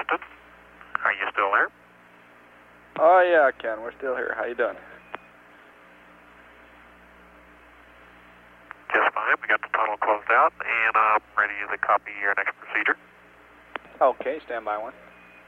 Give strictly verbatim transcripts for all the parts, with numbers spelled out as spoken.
Houston. Are you still there? Oh yeah, Ken, we're still here. How you doing? Just fine. We got the tunnel closed out, and I'm ready to copy your next procedure. Okay, stand by one.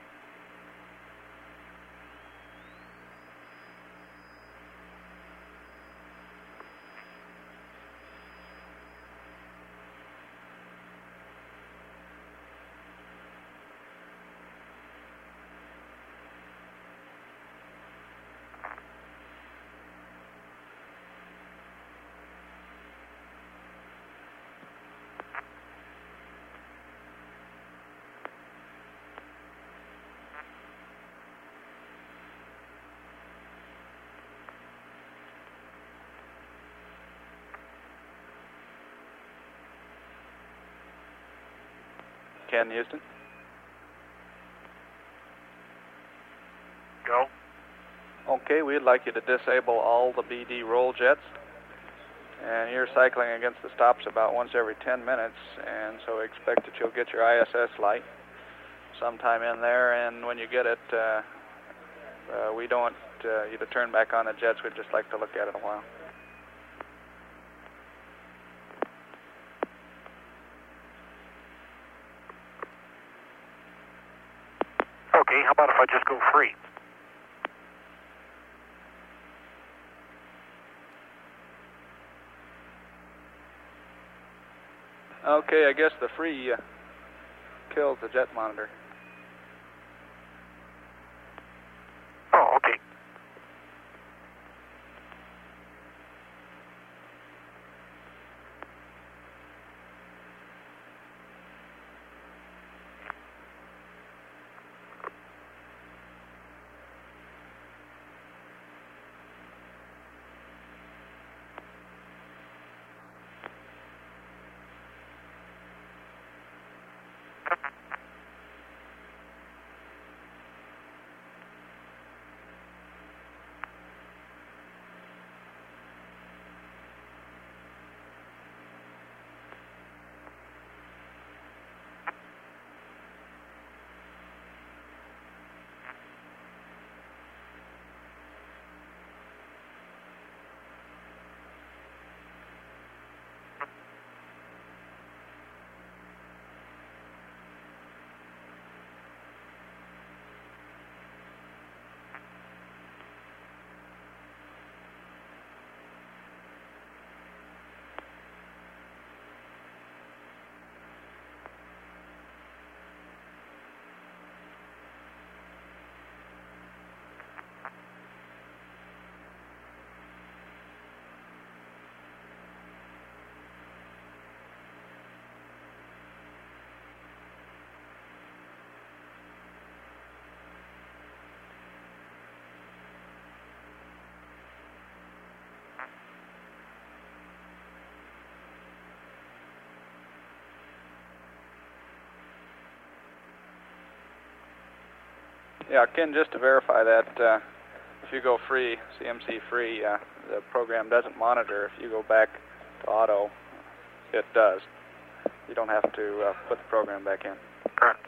Ken, Houston. Go. Okay, we'd like you to disable all the B D roll jets. And you're cycling against the stops about once every ten minutes, and so we expect that you'll get your I S S light sometime in there, and when you get it, uh, uh, we don't want uh, you to turn back on the jets. We'd just like to look at it a while. Okay, how about if I just go free? Okay, I guess the free uh, kills the jet monitor. Oh, okay. Yeah, Ken, just to verify that, uh, if you go free, C M C free, uh, the program doesn't monitor. If you go back to auto, it does. You don't have to uh, put the program back in. Correct.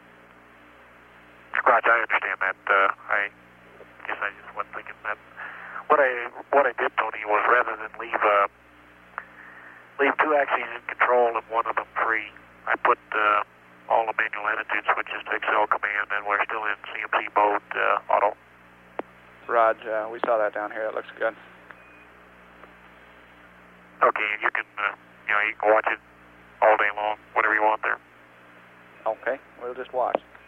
Roger, I understand that. Uh, I guess I just wasn't thinking that. What I what I did, Tony, was rather than leave uh, leave two axes in control and one of them free, I put uh, all the manual attitude switches to Excel command, and we're still in C M C mode uh, auto. Raj, uh, we saw that down here. It looks good. Okay, and you can uh, you know you can watch it all day long, whatever you want there. Okay, we'll just watch.